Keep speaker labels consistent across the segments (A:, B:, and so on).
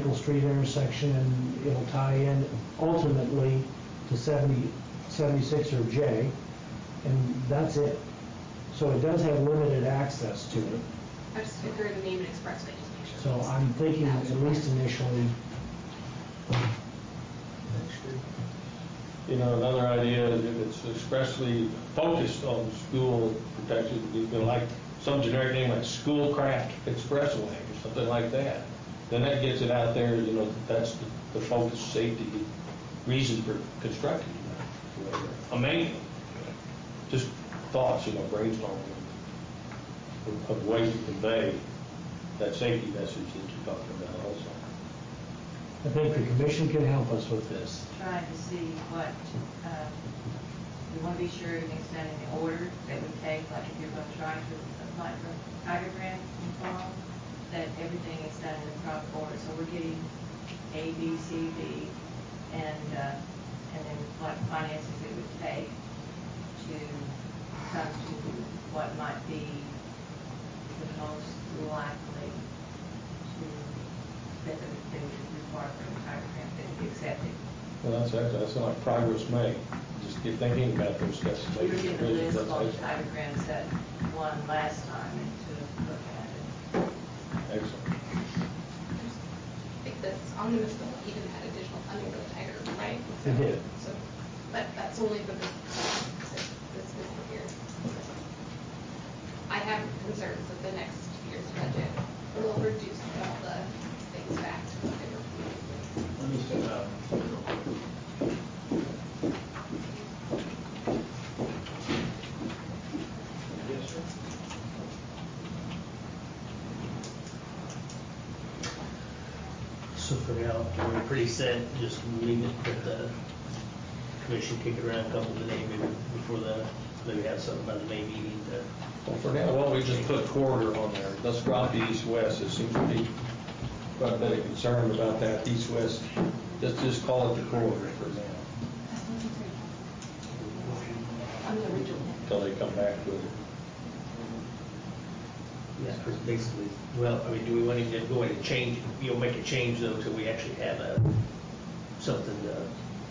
A: Maple Street intersection, and it'll tie in ultimately to 76 or J, and that's it. So it does have limited access to it.
B: I just heard the name and expressway, just make sure.
A: So I'm thinking, at least initially.
C: You know, another idea is if it's expressly focused on school protection, you know, like some generic name like Schoolcraft Expressway or something like that, then that gets it out there, you know, that's the focus, safety, reason for constructing a main. Just thoughts, you know, brainstorming of ways to convey that safety message that you're talking about also.
A: I think the commission can help us with this.
D: Trying to see what, we want to be sure everything's done in the order that we take, like if you're going to try to apply for Tiger Grant in fall, that everything is done in the proper order. So we're getting A, B, C, D, and then what finances it would take to come to what might be the most likely to that they would require for a Tiger Grant that would be accepted.
C: Well, that's like progress made. Just get thinking about those steps.
D: We were getting a list of all the Tiger Grants that won last time and to look at it.
C: Excellent.
B: I think this omnibus bill even had additional funding for the Tiger, right?
A: It did.
B: So, but that's only for this fiscal year. I have concerns that the next year's budget will reduce all the things back to what they were previously.
E: Let me step out. Yes, sir.
F: So for now, we're pretty set, just leave it, let the commission kick it around a couple of days before maybe have something by the May meeting to.
C: Well, for now, why don't we just put corridor on there? Let's drop the east-west. It seems to be quite a bit of concern about that east-west. Let's just call it the corridor for now.
B: On the original.
C: Until they come back with it.
F: Yeah, because basically, well, I mean, do we want him to go ahead and change, make a change though, till we actually have something to.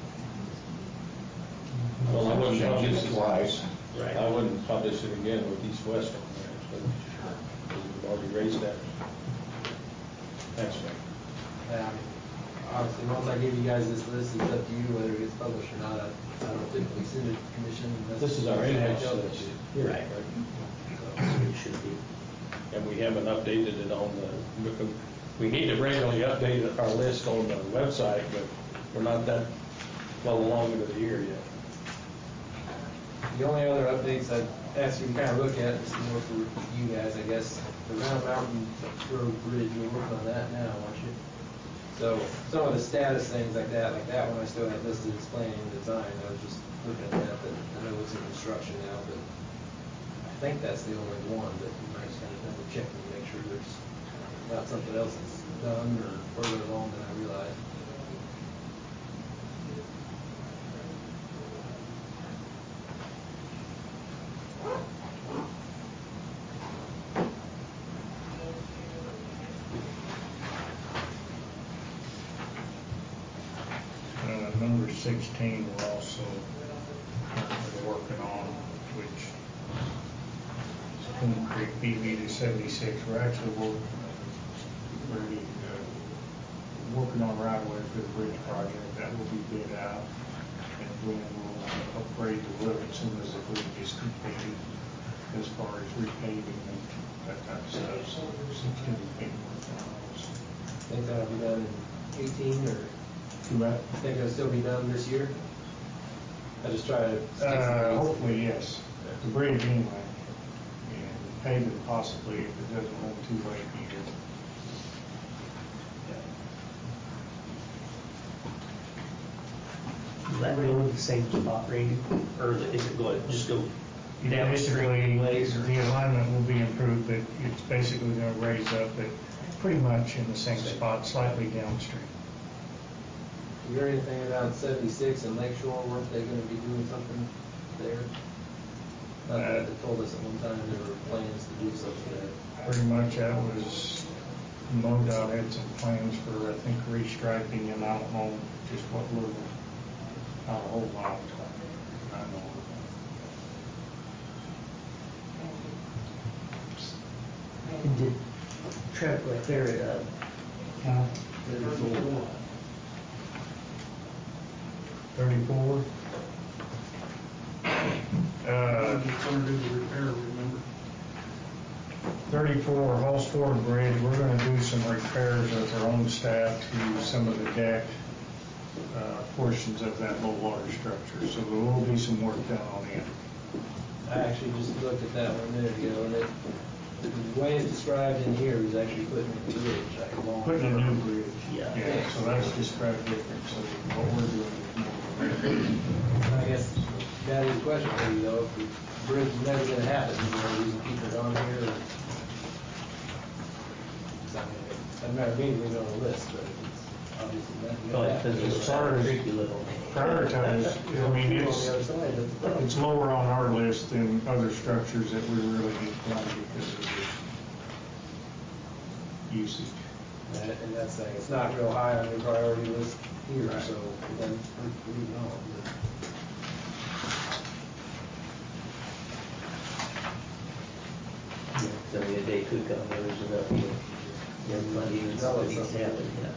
C: Well, I wouldn't publish it twice.
F: Right.
C: I wouldn't publish it again with east-west on there, so we've already raised that. Thanks, Mike.
G: Obviously, once I give you guys this list, it's up to you whether it gets published or not. I don't typically send it to the commission.
C: This is our in-house list.
F: Right. It should be.
C: And we haven't updated it on we need to regularly update our list on the website, but we're not that well along into the year yet.
G: The only other updates I'd ask you to kind of look at, this is more for you guys, I guess, the Round Mountain Road Bridge, you're working on that now, aren't you? So some of the status things like that one I still have listed as planning and design. I was just looking at that, but I know it's in construction now, but I think that's the only one that you might just kind of double check and make sure there's not something else that's done or further along than I realized.
H: Number 16 we're also currently working on, which is Coon Creek BV to 76. We're actually working on right away for the bridge project. That will be bid out, and then we'll upgrade the road as soon as the bridge is completed as far as repaving and that type of stuff. So 16 is being worked on those.
G: Think that'll be done in 18 or?
H: I
G: think it'll still be done this year? I just try to.
H: Hopefully, yes. The bridge anyway, and paving possibly if it doesn't run too late either.
F: Does that go to the same spot, Randy, or is it just go downstream ways?
H: The alignment will be improved, but it's basically going to raise up at pretty much in the same spot, slightly downstream.
G: You heard anything about 76 and Lakeshore? Weren't they going to be doing something there? They told us at one time there were plans to do something there.
H: Pretty much that was MoDOT had some plans for, I think, restriping, and I don't know just what little, not a whole lot. I know.
F: And did traffic right there at,
A: Huh? 34?
H: It's gonna do the repair, remember? 34 Hallsford Bridge, we're gonna do some repairs with our own staff to some of the deck portions of that low water structure, so there will be some work done on it.
G: I actually just looked at that 1 minute ago, and the way it's described in here is actually putting a bridge, like a long.
H: Putting a new bridge.
F: Yeah.
H: Yeah, so that's described different, so what we're doing is more.
G: I guess that is a question for you though, if the bridge is never gonna happen, is there a reason people are on here? Or? So, I mean, it doesn't matter to me, leave it on the list, but if it's obviously not
F: oh,
G: gonna
F: because
G: happen.
F: it's Sour Creek you live on.
H: Prioritize, I mean,
G: On the other side, that's the problem.
H: it's lower on our list than other structures that we really need done because of the usage.
G: And that's saying, it's not real high on your priority list here, so then we leave it on. But
F: So I mean, a day could come, where there's enough, you know, money and something needs to happen, yeah.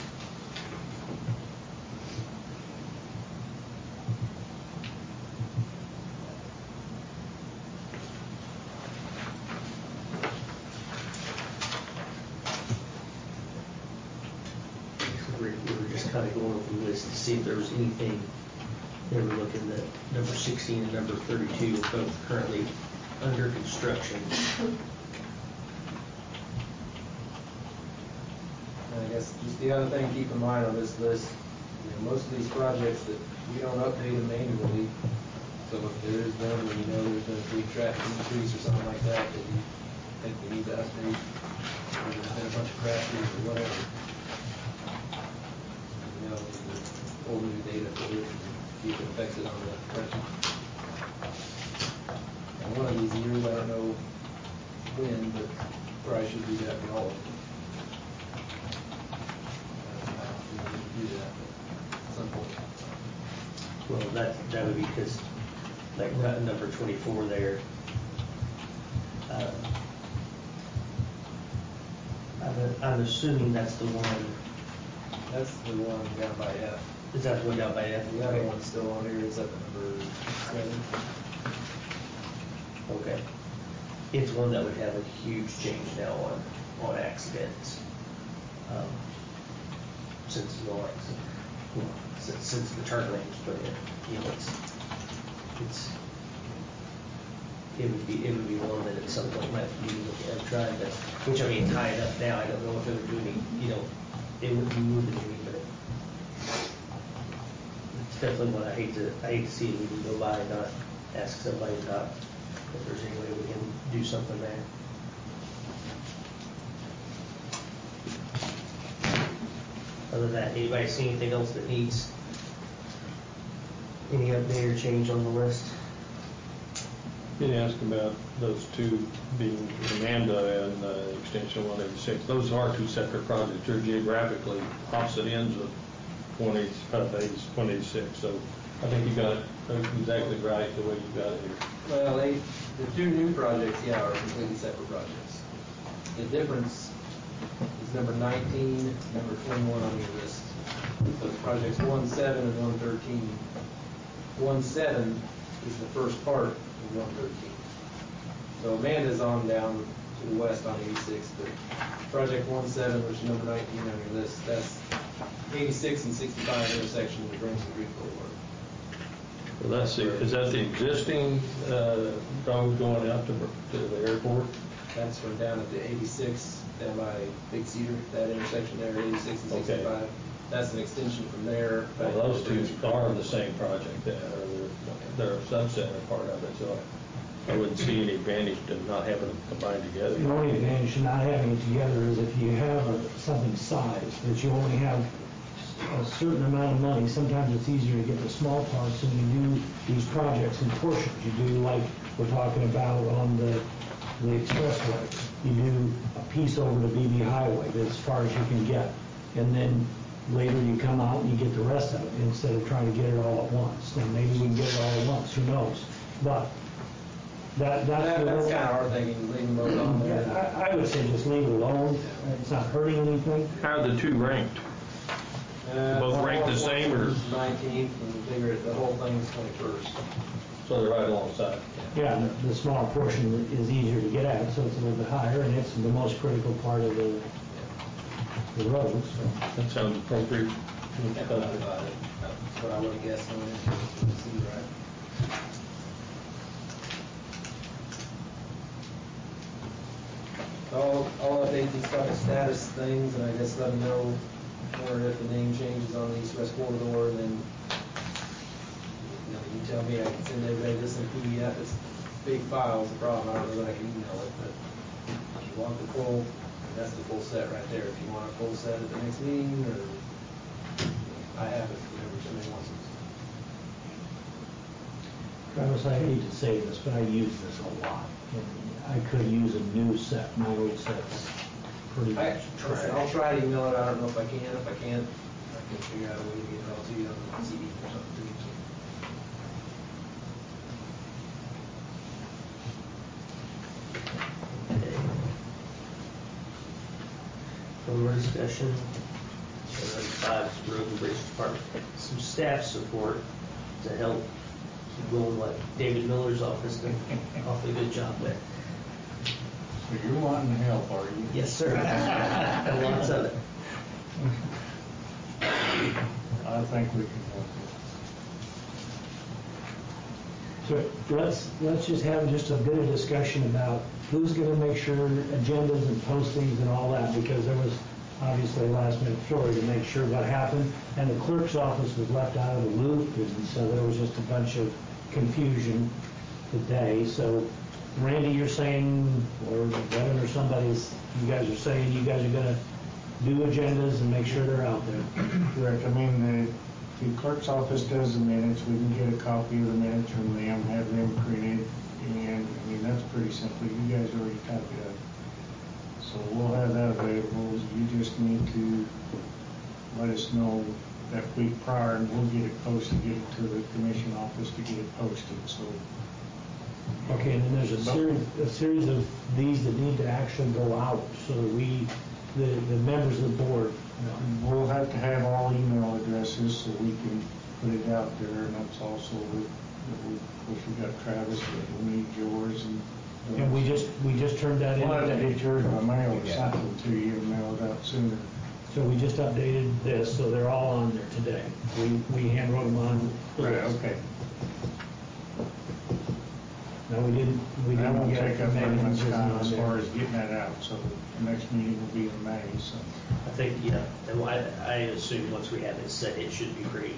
F: We're just kind of going over the list to see if there was anything, they were looking at number 16 and number 32 are both currently under construction.
G: And I guess just the other thing to keep in mind on this list, you know, most of these projects that we don't update them manually. So if there is one where you know there's been a big traffic increase or something like that, that you think we need to update, or there's been a bunch of crashes or whatever. You know, the old new data for it, and see if it affects it on the record. And one of these years, I don't know when, but probably should do that for all of them. I don't think we need to do that, but at some point.
F: Well, that would be because, like, number 24 there, I'm assuming that's the one,
G: That's the one down by F.
F: is that the one down by F?
G: The other one's still on here, it's up at number 7.
F: Okay. It's one that would have a huge change now on accidents. Since the lines, well, since the turn lane was put in, you know, it would be one that at some point might be looking at trying to, which I mean, tying up now, I don't know if it would do any, you know, it wouldn't be moving any, but it's definitely one I hate to see it even go by and not ask somebody about if there's any way we can do something there. Other than that, anybody see anything else that needs any update or change on the list?
C: Did ask about those two being Amanda and Extension 186. Those are two separate projects. They're geographically opposite ends of 186. So I think you got it exactly right the way you got it here.
G: Well, the two new projects, yeah, are completely separate projects. The difference is number 19, number 21 on your list. So the projects 1.7 and 1.13. 1.7 is the first part of 1.13. So Amanda's on down to the west on 86, but project 1.7, which is number 19 on your list, that's 86 and 65 intersection of the Brimson Creek Boulevard.
C: Well, is that the existing road going out to the airport?
G: That's from down at the 86, down by Big Cedar, that intersection there, 86 and 65.
C: Okay.
G: That's an extension from there.
C: Well, those two are the same project, or they're a subset or part of it, so I wouldn't see any advantage to not having them combined together.
A: The only advantage to not having it together is if you have something sized, that you only have a certain amount of money, sometimes it's easier to get the small parts and you do these projects in portions. You do like we're talking about on the expressway. you do a piece over to BB Highway, that's as far as you can get. And then later you come out and you get the rest of it, instead of trying to get it all at once. Now, maybe we can get it all at once, who knows? But that's
G: That's kind of our thinking, leave them both on there.
A: Yeah, I would say just leave it alone. It's not hurting anything.
C: How are the two ranked? Both ranked the same, or?
G: 19th, and the bigger, the whole thing's 21st.
C: So they're right alongside.
A: Yeah, the smaller portion is easier to get at, so it's a little bit higher, and it's the most critical part of the road, so.
C: That sounds appropriate.
G: Can't lie about it. That's what I would have guessed on it. See, right? I'll update these couple status things, and I guess let them know where if the name changes on the east-west corridor, and then, you tell me, I can send everybody this in a PDF, it's big files, the problem, I don't know that I can email it, but if you want the full, that's the full set right there, if you want a full set at the next meeting, or I have it, whatever somebody wants it.
A: Travis, I hate to say this, but I use this a lot. And I could use a new set. My old set's pretty much trash.
G: I'll try to email it, I don't know if I can, if I can't, I can figure out a way to get it all to you on CD or something.
F: One more discussion. So number 5 is Road and Bridge Department. Some staff support to help keep going what David Miller's office did an awfully good job there.
H: So you're wanting help, are you?
F: Yes, sir. And lots of it.
H: I think we can help you.
A: So let's just have just a bit of discussion about who's going to make sure agendas and postings and all that, because there was obviously a last minute story to make sure what happened, and the clerk's office was left out of the loop, and so there was just a bunch of confusion today. So Randy, you're saying, or Devin or somebody's, you guys are saying you guys are going to do agendas and make sure they're out there.
H: Correct. I mean, the clerk's office does the minutes. We can get a copy of the minutes from them, have them printed, and, I mean, that's pretty simple. You guys already typed it up. So we'll have that available. You just need to let us know that week prior, and we'll get it posted, get it to the commission office to get it posted, so.
A: Okay, and then there's a series of these that need to actually go out, so that the members of the board.
H: We'll have to have all email addresses so we can put it out there, and that's also, of course, we got Travis, but we need yours and.
A: And we just turned that in.
H: We'll have to
A: today.
H: get yours by mail or something to you and mail it out sooner.
A: So we just updated this, so they're all on there today. We hand wrote them on.
H: Okay.
A: No, we didn't
H: That won't
A: get
H: take up very much
A: Megan's
H: time
A: on
H: as
A: there.
H: far as getting that out, so the next meeting will be in May, so.
F: I think, yeah, and I assume once we have it set, it should be pretty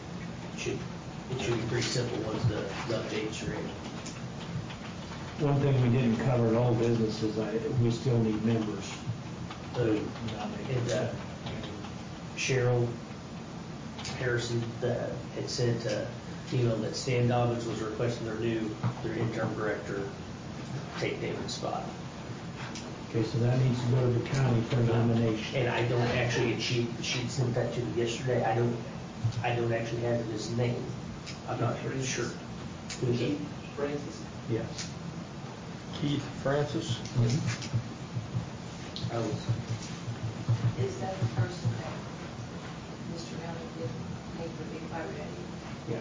F: simple once the updates are in.
A: One thing we didn't cover in old business is we still need members.
F: And Cheryl Harrison had sent an email that Stan Dobbins was requesting their interim director take David's spot.
A: Okay, so that needs to go to the county for nomination.
F: And I don't actually, and she sent that to me yesterday, I don't actually have his name. I'm not really sure. Who's it?
G: Francis?
A: Yes.
C: Keith Francis?
F: I was,
D: Is that the person that Mr. Miller did make the big fight ready?
A: Yeah.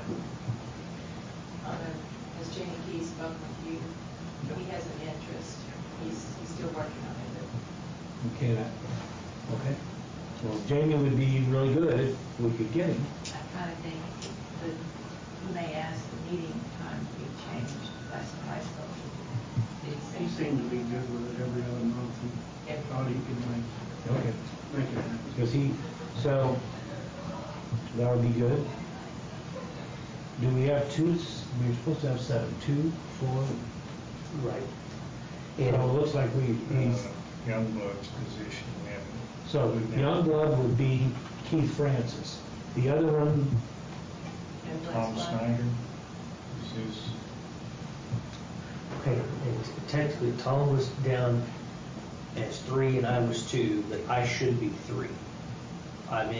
D: Has Jamie Key spoken with you? He has an interest. He's still working on it.
A: Okay, okay. Well, Jamie would be really good if we could get him.
D: I kind of think that he may ask the meeting time to be changed. That's what I spoke to.
I: He seemed to be good with it every other month, and thought he could
A: Okay.
I: make it happen.
A: Because so that would be good. Do we have two? We're supposed to have 7. 2, 4.
F: right.
A: So it looks like he's.
H: Youngblood's position, we have.
A: So Youngblood would be Keith Francis. The other one,
D: And
H: Tom
D: Bless
H: Snyder is his.
F: Okay, and technically Tom was down and it's 3 and I was 2, that I should be 3. I'm in